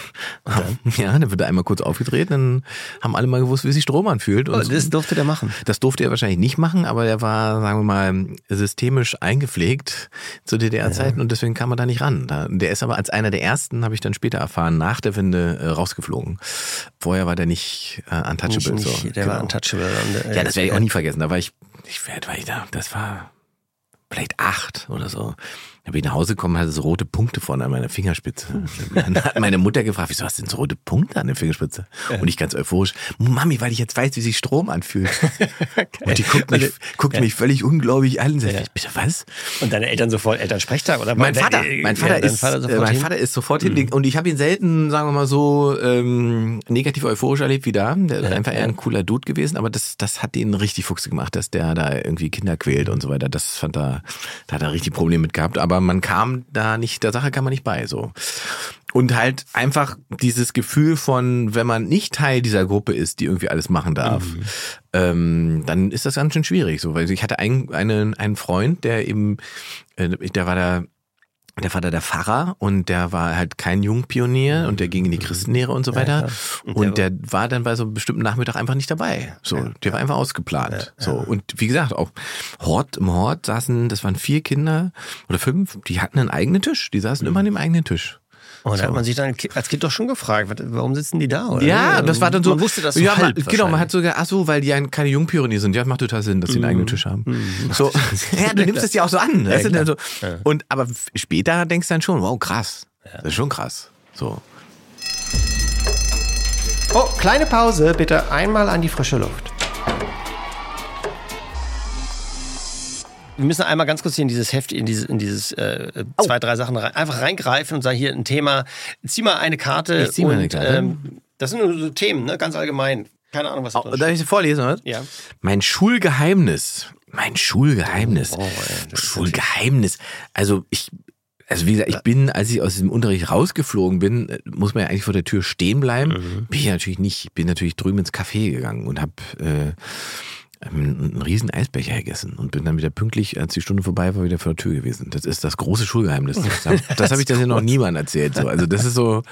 und ja, dann wird er einmal kurz aufgedreht, dann haben alle mal gewusst, wie sich Strom anfühlt. Und oh, das durfte der machen? Das durfte er wahrscheinlich nicht machen, aber er war, sagen wir mal, systemisch eingepflegt zu D D R-Zeiten ja. und deswegen kam er da nicht ran. Der ist aber als einer der ersten, habe ich dann später erfahren, nach der Wende äh, rausgeflogen. Vorher war der nicht äh, untouchable. Nicht, nicht, so. Der genau. war untouchable. Und, äh, ja, das werde ich auch nie vergessen. Da war ich, ich war ich da, das war vielleicht acht oder so. Da bin ich nach Hause gekommen, hatte so rote Punkte vorne an meiner Fingerspitze. Dann hat meine Mutter gefragt, wieso hast du denn so rote Punkte an der Fingerspitze? Und ich ganz euphorisch, Mami, weil ich jetzt weiß, wie sich Strom anfühlt. Okay. Und die guckt mich, guckt ja. mich völlig ungläubig an und sagt, ja. bitte was? Und deine Eltern sofort Elternsprechtag? Oder mein Vater, mein Vater, ja, ist, Vater, äh, mein Vater ist sofort mhm. hin. Und ich habe ihn selten, sagen wir mal so, ähm, negativ euphorisch erlebt wie da. Der ist ja, einfach eher ein cooler Dude gewesen, aber das, das hat ihn richtig fuchs gemacht, dass der da irgendwie Kinder quält und so weiter. Das fand er, da hat er richtig Probleme mit gehabt. Aber man kam da nicht, der Sache kam man nicht bei, so. Und halt einfach dieses Gefühl von, wenn man nicht Teil dieser Gruppe ist, die irgendwie alles machen darf, mhm. ähm, dann ist das ganz schön schwierig, so. Weil ich hatte einen, einen, einen Freund, der eben, äh, der war da, der Vater der Pfarrer und der war halt kein Jungpionier und der ging in die Christenlehre und so weiter. Ja, und der war dann bei so einem bestimmten Nachmittag einfach nicht dabei. So, ja, der war einfach ausgeplant. Ja, so. Und wie gesagt, auch Hort, im Hort saßen, das waren vier Kinder oder fünf, die hatten einen eigenen Tisch. Die saßen mhm. immer an dem eigenen Tisch. Und da so. Hat man sich dann als Kind doch schon gefragt, warum sitzen die da? Oder? Ja, das war dann so. Man wusste das so ja, halb man, genau, man hat sogar, ach so, weil die keine Jungpionier sind. Ja, das macht total Sinn, dass sie einen eigenen Tisch haben. Mm. So, ja, du nimmst es ja auch so an. Ja, weißt du, so. Ja. Und aber später denkst du dann schon, wow, krass. Ja. Das ist schon krass. So. Oh, kleine Pause, bitte einmal an die frische Luft. Wir müssen einmal ganz kurz hier in dieses Heft, in dieses, in dieses äh, oh. zwei, drei Sachen rein, einfach reingreifen und sagen, hier ein Thema, zieh mal eine Karte. Ich zieh mal eine Karte. Ähm, das sind nur so Themen, ne, ganz allgemein. Keine Ahnung, was das oh, Darf ich sie vorlesen, oder? Ja. Mein Schulgeheimnis. Mein Schulgeheimnis. Oh, ey, Schulgeheimnis. Also ich, also wie gesagt, ich bin, als ich aus diesem Unterricht rausgeflogen bin, muss man ja eigentlich vor der Tür stehen bleiben. Mhm. Bin ich natürlich nicht. Bin natürlich drüben ins Café gegangen und habe äh, einen riesen Eisbecher gegessen und bin dann wieder pünktlich, als die Stunde vorbei war, wieder vor der Tür gewesen. Das ist das große Schulgeheimnis. Das, das, das habe ich dann ja noch niemandem erzählt. So. Also das ist so...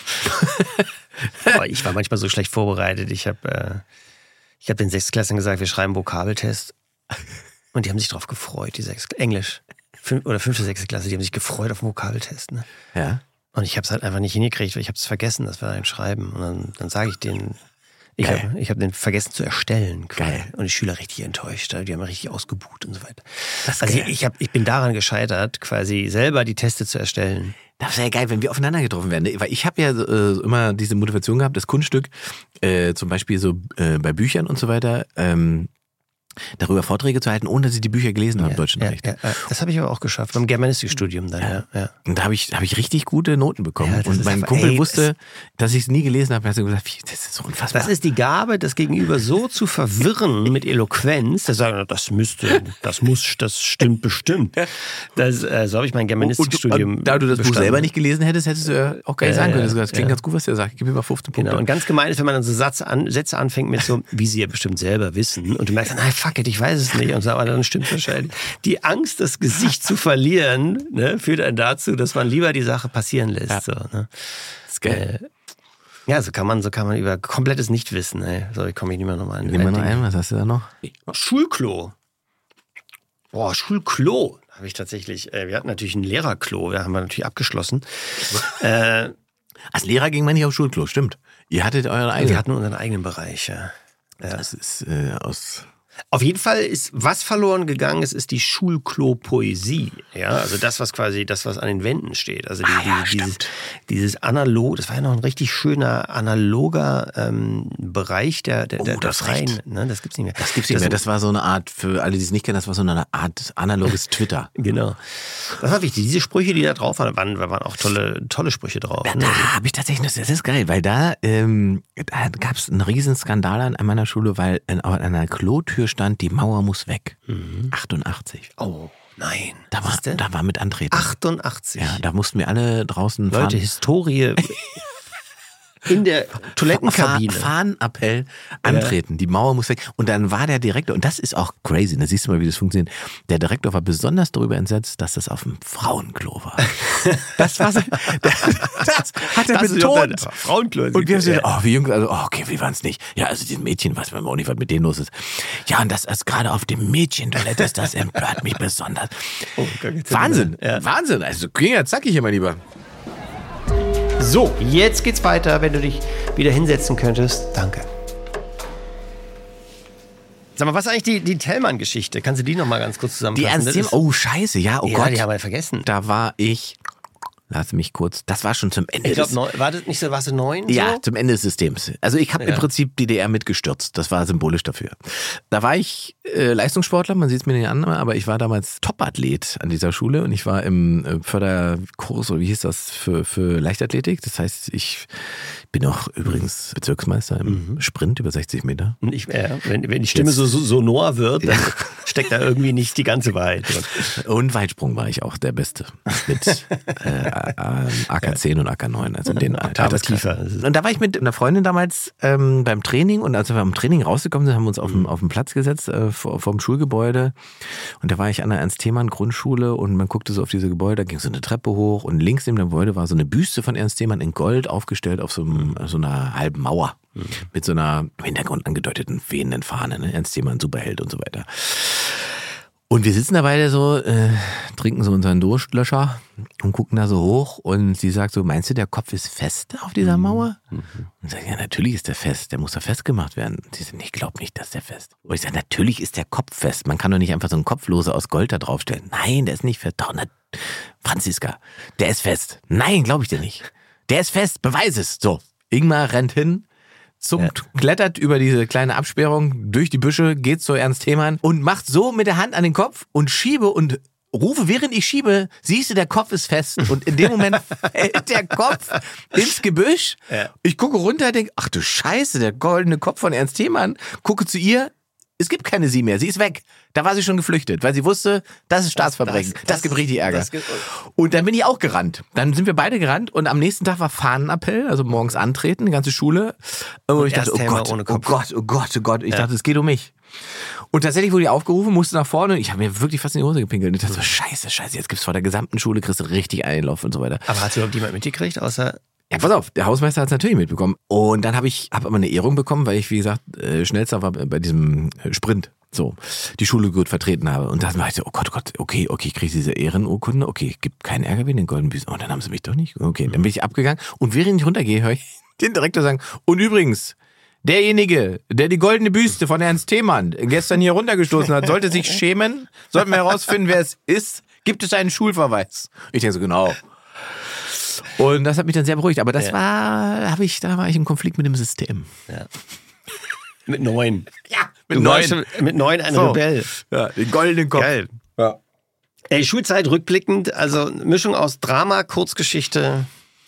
Boah, ich war manchmal so schlecht vorbereitet. Ich habe äh, ich hab den Sechstklässlern gesagt, wir schreiben Vokabeltest. Und die haben sich drauf gefreut, die Sechs Englisch. Fünf, oder fünfte, sechste Klasse, die haben sich gefreut auf den Vokabeltest. Ne? Ja. Und ich habe es halt einfach nicht hingekriegt, weil ich habe es vergessen, dass wir einen schreiben. Und dann, dann sage ich denen, ich habe ich hab den vergessen zu erstellen. Geil. Und die Schüler richtig enttäuscht, die haben richtig ausgebuht und so weiter. Das also geil. ich, ich, hab, ich bin daran gescheitert, quasi selber die Teste zu erstellen. Das wäre ja geil, wenn wir aufeinander getroffen wären. Weil ich habe ja äh, immer diese Motivation gehabt, das Kunststück, äh, zum Beispiel so äh, bei Büchern und so weiter, ähm, darüber Vorträge zu halten, ohne dass ich die Bücher gelesen habe, ja, im deutschen ja, Recht. Ja, ja. Das habe ich aber auch geschafft, beim Germanistikstudium dann. Ja. Ja, ja. Und da habe ich, hab ich richtig gute Noten bekommen. Ja, und mein einfach, Kumpel ey, wusste, dass ich es nie gelesen habe. Er hat so gesagt, das ist so unfassbar. Das ist die Gabe, das Gegenüber so zu verwirren mit Eloquenz, dass sagen, das müsste, das muss, das stimmt bestimmt. Das, äh, so habe ich mein Germanistikstudium und, und, da du das bestanden. Buch selber nicht gelesen hättest, hättest du ja auch gar nicht sagen können. Das klingt ja. ganz gut, was der sagt. Gib mir mal fünfzehn Punkte. Genau. Und ganz gemein ist, wenn man dann so Satz an, Sätze anfängt mit so, wie sie ja bestimmt selber wissen. Und du merkst, nein, fuck it, ich weiß es nicht. Und so, aber dann stimmt wahrscheinlich. Die Angst, das Gesicht zu verlieren, ne, führt einen dazu, dass man lieber die Sache passieren lässt. Ja. So, ne? Das ist geil. Äh, ja, so kann man, so kann man über komplettes Nichtwissen, ey. So, ich komme ich nicht mehr nochmal an. Nimm mal noch ein, was hast du da noch? Schulklo. Boah, Schulklo. Habe ich tatsächlich, äh, wir hatten natürlich ein Lehrerklo, da haben wir natürlich abgeschlossen. äh, Als Lehrer ging man nicht auf Schulklo, stimmt. Ihr hattet euren eigenen. Wir hatten unseren eigenen Bereich, ja. ja. Das ist äh, aus... Auf jeden Fall ist, was verloren gegangen ist, ist die Schulklo-Poesie. Ja, also das, was quasi, das, was an den Wänden steht. Also die, ah, ja, die, dieses, dieses analog, das war ja noch ein richtig schöner analoger ähm, Bereich der, der, oh, der, der das Freien. Ne, das gibt's nicht mehr. Das gibt's nicht das mehr. Das war so eine Art, für alle, die es nicht kennen, das war so eine Art analoges Twitter. Genau. Das war wichtig. Diese Sprüche, die da drauf waren, waren, waren auch tolle, tolle Sprüche drauf. Ja, ne? da habe ich tatsächlich, das ist geil, weil da, ähm, da gab es einen riesen Skandal an meiner Schule, weil an einer Klotür stand, die Mauer muss weg. Mhm. achtundachtzig. Oh, nein. Da war, da war mit Antreten. achtundachtzig. Ja, da mussten wir alle draußen Leute, fahren. Historie in der Toilettenkabine. Fahnenappell antreten. Ja. Die Mauer muss weg. Und dann war der Direktor, und das ist auch crazy, da siehst du mal, wie das funktioniert. Der Direktor war besonders darüber entsetzt, dass das auf dem Frauenklo war. Das war so, das, das hat er betont. Frauenklo. Und wir haben gesagt, oh, wie jung, also, oh, okay, wie waren es nicht? Ja, also diese Mädchen, weiß man auch nicht, was mit denen los ist. Ja, und das ist gerade auf dem Mädchentoilette, ist das empört mich besonders. Oh, Wahnsinn, ja. Wahnsinn. Also ging ja zackig hier, mein Lieber. So, jetzt geht's weiter, wenn du dich wieder hinsetzen könntest. Danke. Sag mal, was ist eigentlich die, die Tellmann-Geschichte? Kannst du die noch mal ganz kurz zusammenfassen? Die Ernst Thälmann? Oh, scheiße, ja, oh ja, Gott. die haben wir vergessen. Da war ich, lass mich kurz, das war schon zum Ende. Ich glaube, war das nicht so, warst du neun? Ja, so? zum Ende des Systems. Also ich habe ja. im Prinzip die D D R mitgestürzt. Das war symbolisch dafür. Da war ich äh, Leistungssportler, man sieht es mir nicht an, aber ich war damals Topathlet an dieser Schule und ich war im äh, Förderkurs, oder wie hieß das, für, für Leichtathletik. Das heißt, ich bin auch übrigens Bezirksmeister im mhm. Sprint über sechzig Meter. Und ich, äh, wenn, wenn die Stimme Jetzt. so, so sonor wird, dann ja. steckt da irgendwie nicht die ganze Wahrheit drin. Und Weitsprung war ich auch der Beste. Mit äh, A K zehn und A K neun, also den tiefer. Und da war ich mit einer Freundin damals ähm, beim Training und als wir am Training rausgekommen sind, haben wir uns auf, dem, auf dem Platz gesetzt äh, vor, vor dem Schulgebäude und da war ich an der Ernst Thälmann Grundschule und man guckte so auf diese Gebäude, da ging so eine Treppe hoch und links neben dem Gebäude war so eine Büste von Ernst Thälmann in Gold aufgestellt auf so, einem, so einer halben Mauer mhm. mit so einer im Hintergrund angedeuteten wehenden Fahne, ne? Ernst Thälmann, Superheld und so weiter. Und wir sitzen da beide so, äh, trinken so unseren Durstlöscher und gucken da so hoch und sie sagt so, meinst du, der Kopf ist fest auf dieser Mauer? Mhm. Und ich sage, ja, natürlich ist der fest, der muss da festgemacht werden. Und sie sagt, ich glaube nicht, dass der fest. Und ich sage, natürlich ist der Kopf fest, man kann doch nicht einfach so einen Kopfloser aus Gold da draufstellen. Nein, der ist nicht fest. Doch, na, Franziska, der ist fest. Nein, glaube ich dir nicht. Der ist fest, beweis es. So, Ingmar rennt hin. Zum, ja. klettert über diese kleine Absperrung durch die Büsche, geht zu Ernst Thälmann und macht so mit der Hand an den Kopf und schiebe und rufe, während ich schiebe, siehst du, der Kopf ist fest. Und in dem Moment fällt der Kopf ins Gebüsch. Ja. Ich gucke runter, denke, ach du Scheiße, der goldene Kopf von Ernst Thälmann. Gucke zu ihr, es gibt keine sie mehr, sie ist weg. Da war sie schon geflüchtet, weil sie wusste, das ist Staatsverbrechen. Das, das, das gibt richtig Ärger. Das, und dann bin ich auch gerannt. Dann sind wir beide gerannt und am nächsten Tag war Fahnenappell, also morgens antreten, die ganze Schule. Und, und ich dachte, oh Gott, oh Gott, oh Gott, oh Gott. Ich ja. dachte, es geht um mich. Und tatsächlich wurde ich aufgerufen, musste nach vorne. Ich habe mir wirklich fast in die Hose gepinkelt. Ich dachte so, scheiße, scheiße, jetzt gibt's vor der gesamten Schule, kriegst du richtig Einlauf und so weiter. Aber hat überhaupt jemand mitgekriegt, außer... Ja, pass auf, der Hausmeister hat es natürlich mitbekommen. Und dann habe ich hab immer eine Ehrung bekommen, weil ich, wie gesagt, schnellster war bei diesem Sprint. So, die Schule gut vertreten habe. Und dann war ich so, oh Gott, oh Gott, okay, okay, ich kriege diese Ehrenurkunde. Okay, gibt keinen Ärger wegen den goldenen Büsten. Oh, dann haben sie mich doch nicht. Okay, dann bin ich abgegangen. Und während ich runtergehe, höre ich den Direktor sagen, und übrigens, derjenige, der die goldene Büste von Ernst Thälmann gestern hier runtergestoßen hat, sollte sich schämen. Sollten wir herausfinden, wer es ist. Gibt es einen Schulverweis? Ich denke so, genau. Und das hat mich dann sehr beruhigt. Aber das ja. war, habe ich, da war ich im Konflikt mit dem System. Ja. Mit neun. Ja, mit neun. Mit neun ein so. Rebell. Ja, den goldenen Kopf. Geil. Ja. Ey, Schulzeit rückblickend, also Mischung aus Drama, Kurzgeschichte,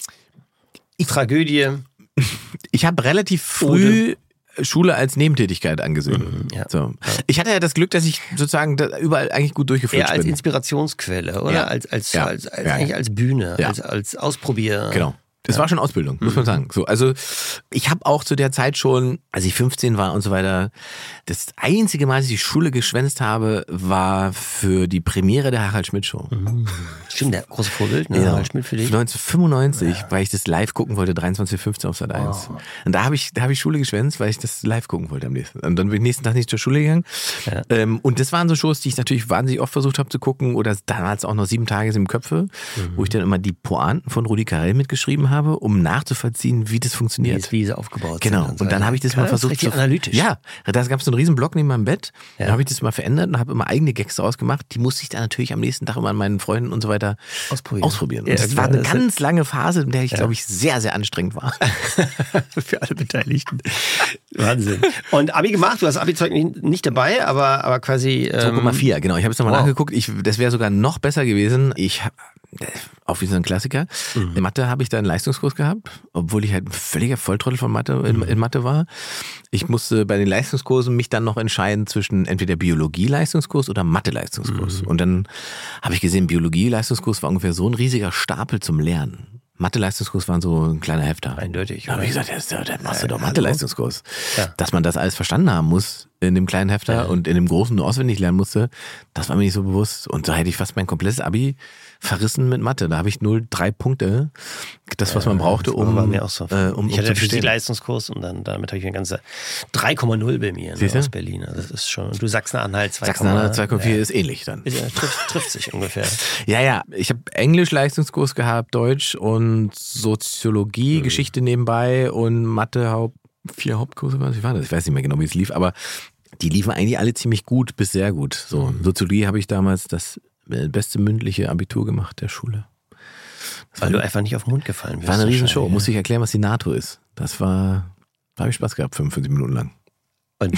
ich, Tragödie. Ich habe relativ früh Ode. Schule als Nebentätigkeit angesehen. Mhm, ja. So. Ich hatte ja das Glück, dass ich sozusagen da überall eigentlich gut durchgeführt bin. Eher als Inspirationsquelle, oder? Ja. Als, als, ja. als, als, ja. eigentlich als Bühne, ja. als, als Ausprobier. Genau. Das ja. war schon Ausbildung, muss man sagen. So, also ich habe auch zu der Zeit schon, als ich fünfzehn war und so weiter, das einzige Mal, dass ich die Schule geschwänzt habe, war für die Premiere der Harald Schmidt Show. Mhm. Stimmt, der große Vorbild, ne? Ja. Harald Schmidt für dich. neunzehnhundertfünfundneunzig, ja. weil ich das live gucken wollte, dreiundzwanzig Uhr fünfzehn auf Sat eins. Oh. Und da habe ich, da habe ich Schule geschwänzt, weil ich das live gucken wollte am nächsten. Und dann bin ich nächsten Tag nicht zur Schule gegangen. Ja. Ähm, und das waren so Shows, die ich natürlich wahnsinnig oft versucht habe zu gucken. Oder damals auch noch sieben Tage im Köpfe, mhm. wo ich dann immer die Pointen von Rudi Carrell mitgeschrieben habe, um nachzuvollziehen, wie das funktioniert. Wie, wie sie aufgebaut genau. sind. Genau. Und, und dann habe ich das Klar, mal versucht. Das ist zu, analytisch. Ja, da gab es so einen riesen Block neben meinem Bett. Ja. Dann habe ich das mal verändert und habe immer eigene Gags daraus gemacht. Die musste ich dann natürlich am nächsten Tag immer an meinen Freunden und so weiter ausprobieren. ausprobieren. Und ja, das war eine das ganz lange Phase, in der ich, ja. glaube ich, sehr, sehr anstrengend war. Für alle Beteiligten. Wahnsinn. Und Abi gemacht, du hast Abi-Zeug nicht, nicht dabei, aber, aber quasi... Ähm, zwei Komma vier, genau. Ich habe es nochmal wow. nachgeguckt. Ich, das wäre sogar noch besser gewesen. Ich habe... Auch wie so ein Klassiker. Mhm. In Mathe habe ich da einen Leistungskurs gehabt, obwohl ich halt ein völliger Volltrottel von Mathe, in, in Mathe war. Ich musste bei den Leistungskursen mich dann noch entscheiden zwischen entweder Biologie-Leistungskurs oder Mathe-Leistungskurs. Mhm. Und dann habe ich gesehen, Biologie-Leistungskurs war ungefähr so ein riesiger Stapel zum Lernen. Mathe-Leistungskurs waren so ein kleiner Hefter. Eindeutig. Da habe ich gesagt, ja, dann machst du doch Mathe-Leistungskurs. Ja. Dass man das alles verstanden haben muss in dem kleinen Hefter ja. und in dem großen nur auswendig lernen musste, das war mir nicht so bewusst. Und da hätte ich fast mein komplettes Abi verrissen mit Mathe. Da habe ich null Komma drei Punkte. Das, was man brauchte, um, war mir auch so. äh, um Ich hatte um einen Physik-Leistungskurs und dann damit habe ich eine ganze drei Komma null bei mir ne, aus Berlin. Also das ist schon. Du Sachsen-Anhalt zwei Komma vier. Sachsen-Anhalt zwei Komma vier ja. ist ähnlich dann. Ja, trifft, trifft sich ungefähr. Ja, ja. Ich habe Englisch-Leistungskurs gehabt, Deutsch und Soziologie, hm. Geschichte nebenbei und Mathe, Haupt, vier Hauptkurse. Wie war das? Ich weiß nicht mehr genau, wie es lief, aber die liefen eigentlich alle ziemlich gut bis sehr gut. So, hm. Soziologie habe ich damals das beste mündliche Abitur gemacht der Schule. Das Weil war, du einfach nicht auf den Mund gefallen bist. War eine Riesenshow. Ja. Musste ich erklären, was die NATO ist. Das war, da habe ich Spaß gehabt, fünfundfünfzig Minuten lang. Und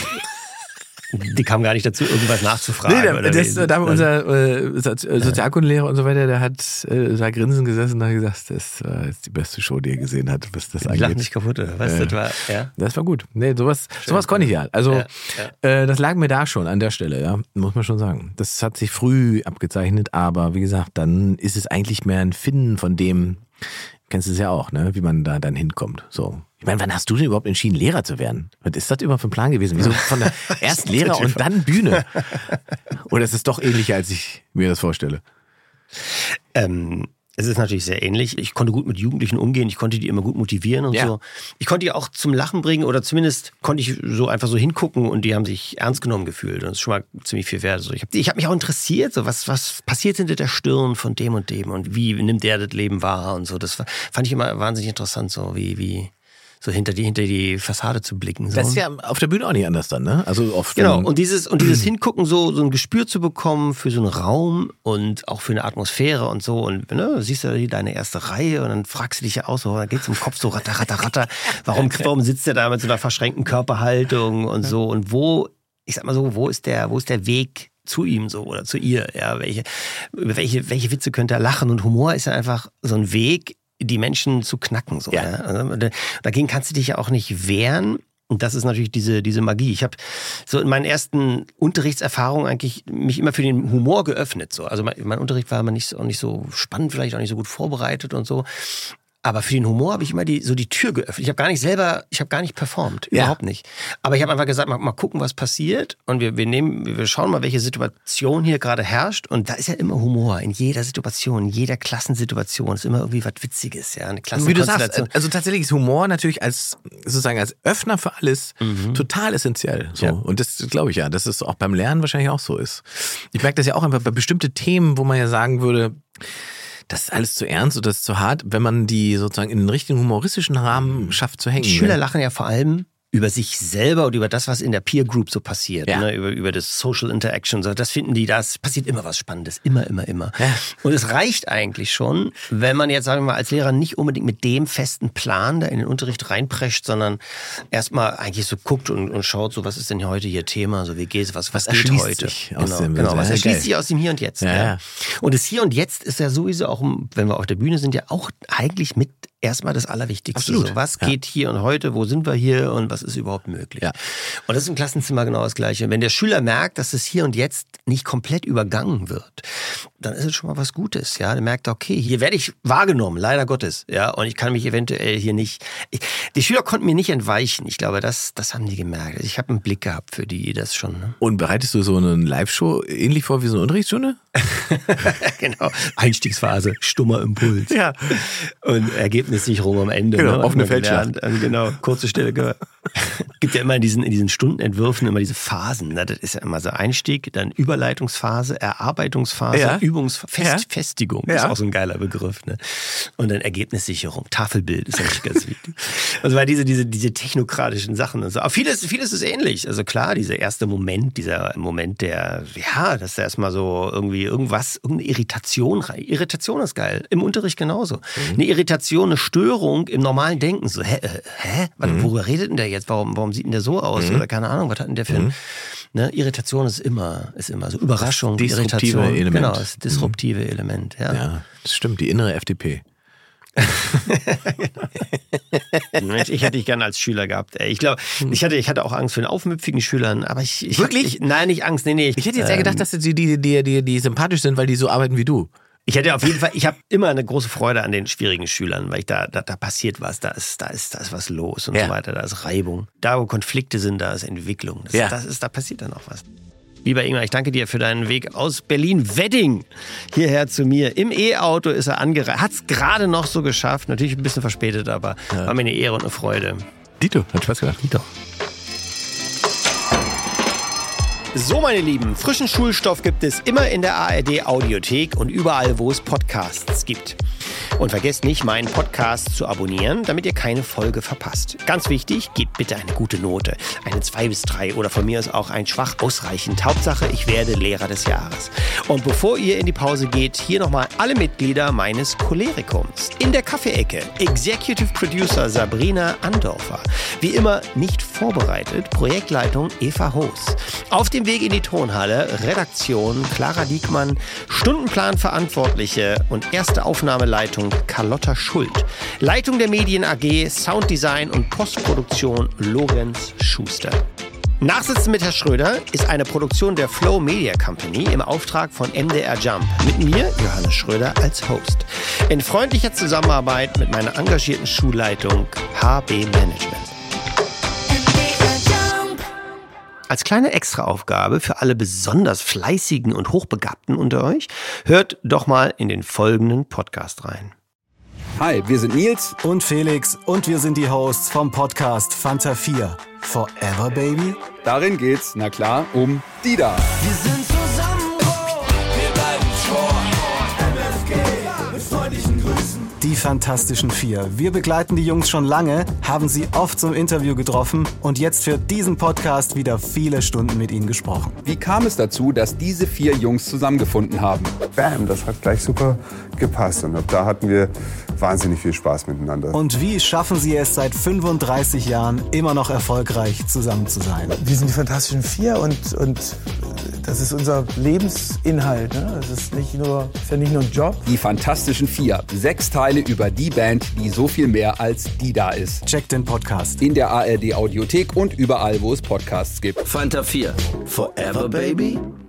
die kam gar nicht dazu, irgendwas nachzufragen. Nee, der, das, da haben unser äh, Sozialkundenlehrer und so weiter, der hat äh, da grinsend gesessen und hat gesagt, das war jetzt die beste Show, die er gesehen hat, was das angeht. Die lachen nicht kaputt, oder was? Äh, das war, ja. Das war gut. Nee, sowas, sowas konnte ich ja. Also, ja, ja. Äh, das lag mir da schon an der Stelle, ja, muss man schon sagen. Das hat sich früh abgezeichnet, aber wie gesagt, dann ist es eigentlich mehr ein Finden von dem, kennst du es ja auch, ne, wie man da dann hinkommt, so. Ich meine, wann hast du denn überhaupt entschieden, Lehrer zu werden? Was ist das überhaupt für ein Plan gewesen? Wieso von der erst Lehrer und dann Bühne? Oder ist es doch ähnlicher, als ich mir das vorstelle? Ähm, es ist natürlich sehr ähnlich. Ich konnte gut mit Jugendlichen umgehen. Ich konnte die immer gut motivieren und ja. so. Ich konnte die auch zum Lachen bringen oder zumindest konnte ich so einfach so hingucken und die haben sich ernst genommen gefühlt. Und das ist schon mal ziemlich viel wert. Also ich habe ich hab mich auch interessiert, so was, was passiert hinter der Stirn von dem und dem und wie nimmt der das Leben wahr und so. Das fand ich immer wahnsinnig interessant, so wie, wie so hinter die, hinter die Fassade zu blicken. So. Das ist ja auf der Bühne auch nicht anders dann, ne? Also oft. Genau, und dieses, und dieses Hingucken, so, so ein Gespür zu bekommen für so einen Raum und auch für eine Atmosphäre und so. Und ne, siehst du hier deine erste Reihe und dann fragst du dich ja auch so, dann geht's im Kopf so ratter, ratter, ratter. Warum, warum sitzt der da mit so einer verschränkten Körperhaltung und so? Und wo, ich sag mal so, wo ist der, wo ist der Weg zu ihm so oder zu ihr. Ja, welche, über welche, welche Witze könnte er lachen? Und Humor ist ja einfach so ein Weg, die Menschen zu knacken. So, ja. Ja? Also, dagegen kannst du dich ja auch nicht wehren. Und das ist natürlich diese, diese Magie. Ich habe so in meinen ersten Unterrichtserfahrungen eigentlich mich immer für den Humor geöffnet. So. Also mein, mein Unterricht war immer nicht, auch nicht so spannend, vielleicht auch nicht so gut vorbereitet und so. Aber für den Humor habe ich immer die, so die Tür geöffnet. Ich habe gar nicht selber, ich habe gar nicht performt, ja. Überhaupt nicht. Aber ich habe einfach gesagt, mal, mal gucken, was passiert. Und wir, wir nehmen, wir schauen mal, welche Situation hier gerade herrscht. Und da ist ja immer Humor in jeder Situation, in jeder Klassensituation. Ist immer irgendwie was Witziges, ja. Eine Wie du sagst, also tatsächlich ist Humor natürlich als sozusagen als Öffner für alles mhm. total essentiell. So. Ja. Und das glaube ich ja, dass es auch beim Lernen wahrscheinlich auch so ist. Ich merke das ja auch einfach bei bestimmten Themen, wo man ja sagen würde, das ist alles zu ernst oder das ist zu hart, wenn man die sozusagen in den richtigen humoristischen Rahmen schafft zu hängen. Die Schüler lachen ja vor allem über sich selber und über das, was in der Peer Group so passiert, ja. ne? über, über das Social Interaction. Das finden die, das passiert immer was Spannendes, immer, immer, immer. Ja. Und es reicht eigentlich schon, wenn man jetzt, sagen wir mal, als Lehrer nicht unbedingt mit dem festen Plan da in den Unterricht reinprescht, sondern erstmal eigentlich so guckt und, und schaut, so was ist denn heute hier Thema, so wie geht's, was, was, was geht heute? Sich aus genau, dem genau, was ja, erschließt sich aus dem Hier und Jetzt. Ja, ja. Ja. Und das Hier und Jetzt ist ja sowieso auch, wenn wir auf der Bühne sind, ja auch eigentlich mit erstmal das Allerwichtigste. Absolut. So, was ja. geht hier und heute, wo sind wir hier und was ist überhaupt möglich? Ja. Und das ist im Klassenzimmer genau das Gleiche. Wenn der Schüler merkt, dass es hier und jetzt nicht komplett übergangen wird, dann ist es schon mal was Gutes. Ja, der merkt, okay, hier werde ich wahrgenommen, leider Gottes. Ja, und ich kann mich eventuell hier nicht. Ich, die Schüler konnten mir nicht entweichen. Ich glaube, das, das haben die gemerkt. Ich habe einen Blick gehabt für die, das schon. Ne? Und bereitest du so eine Live-Show ähnlich vor wie so eine Unterrichtsstunde? Genau. Einstiegsphase, stummer Impuls. Ja. Und Ergebnissicherung am Ende. Genau, ne? offene Feldschlacht. Genau, kurze Stille. Gibt ja immer in diesen, in diesen Stundenentwürfen immer diese Phasen. Ne? Das ist ja immer so Einstieg, dann Überleitungsphase, Erarbeitungsphase, ja. Übungsphase, Fest, ja. Festigung. Ja. Ist auch so ein geiler Begriff. Ne? Und dann Ergebnissicherung, Tafelbild ist natürlich ganz wichtig. Also weil diese, diese, diese technokratischen Sachen und so. Aber vieles, vieles ist ähnlich. Also klar, dieser erste Moment, dieser Moment der, ja, dass da erstmal so irgendwie irgendwas, irgendeine Irritation rein. Irritation ist geil. Im Unterricht genauso. Mhm. Eine Irritation, eine Störung im normalen Denken. So, hä, äh, hä? Mhm. Worüber redet denn der jetzt? Warum, warum sieht denn der so aus? Mhm. Oder keine Ahnung, was hat denn der für ein... Mhm. Ne? Irritation ist immer, ist immer so. Überraschung, das disruptive Irritation. Element. Genau, das disruptive mhm. Element. Ja. ja, das stimmt. Die innere F D P. Mensch, ich hätte dich gerne als Schüler gehabt. Ich glaube, ich hatte, ich hatte auch Angst vor den aufmüpfigen Schülern, aber ich, ich wirklich? Ich, nein, nicht Angst, nee, nee. Ich, ich hätte jetzt eher gedacht, dass die, die, die, die, die sympathisch sind, weil die so arbeiten wie du. Ich hätte auf jeden Fall, ich habe immer eine große Freude an den schwierigen Schülern, weil ich da, da, da passiert was, da ist, da ist, da ist was los und ja. so weiter, da ist Reibung. Da, wo Konflikte sind, da ist Entwicklung. Das, ja. das ist, da passiert dann auch was. Lieber Ingmar, ich danke dir für deinen Weg aus Berlin-Wedding hierher zu mir. Im E-Auto ist er angereist. Hat es gerade noch so geschafft. Natürlich ein bisschen verspätet, aber ja. war mir eine Ehre und eine Freude. Dito, hat Spaß gemacht. Dito. So, meine Lieben, frischen Schulstoff gibt es immer in der A R D-Audiothek und überall, wo es Podcasts gibt. Und vergesst nicht, meinen Podcast zu abonnieren, damit ihr keine Folge verpasst. Ganz wichtig, gebt bitte eine gute Note. Eine zwei bis drei oder von mir ist auch ein schwach ausreichend. Hauptsache, ich werde Lehrer des Jahres. Und bevor ihr in die Pause geht, hier nochmal alle Mitglieder meines Cholerikums. In der Kaffeeecke, Executive Producer Sabrina Andorfer. Wie immer nicht vorbereitet, Projektleitung Eva Hoos. Auf dem Weg in die Tonhalle, Redaktion Clara Diekmann, Stundenplanverantwortliche und erste Aufnahmeleitung Carlotta Schuld. Leitung der Medien A G, Sounddesign und Postproduktion Lorenz Schuster. Nachsitzen mit Herr Schröder ist eine Produktion der Flow Media Company im Auftrag von M D R Jump. Mit mir, Johannes Schröder, als Host. In freundlicher Zusammenarbeit mit meiner engagierten Schulleitung H B Management. Als kleine Extraaufgabe für alle besonders fleißigen und Hochbegabten unter euch, hört doch mal in den folgenden Podcast rein. Hi, wir sind Nils und Felix und wir sind die Hosts vom Podcast Fanta vier. Forever, Baby? Darin geht's, na klar, um die da. Wir sind zusammen, wir bleiben treu. M F G mit freundlichen Grüßen. Die Fantastischen Vier. Wir begleiten die Jungs schon lange, haben sie oft zum Interview getroffen und jetzt für diesen Podcast wieder viele Stunden mit ihnen gesprochen. Wie kam es dazu, dass diese vier Jungs zusammengefunden haben? Bam, das hat gleich super gepasst. Und ab da hatten wir wahnsinnig viel Spaß miteinander. Und wie schaffen sie es seit fünfunddreißig Jahren immer noch erfolgreich zusammen zu sein? Wir sind die Fantastischen Vier und, und das ist unser Lebensinhalt. Ne? Das ist, nicht nur, ist ja nicht nur ein Job. Die Fantastischen Vier. Sechs Teile über die Band, die so viel mehr als die da ist. Checkt den Podcast. In der A R D Audiothek und überall, wo es Podcasts gibt. Fanta vier. Forever, baby.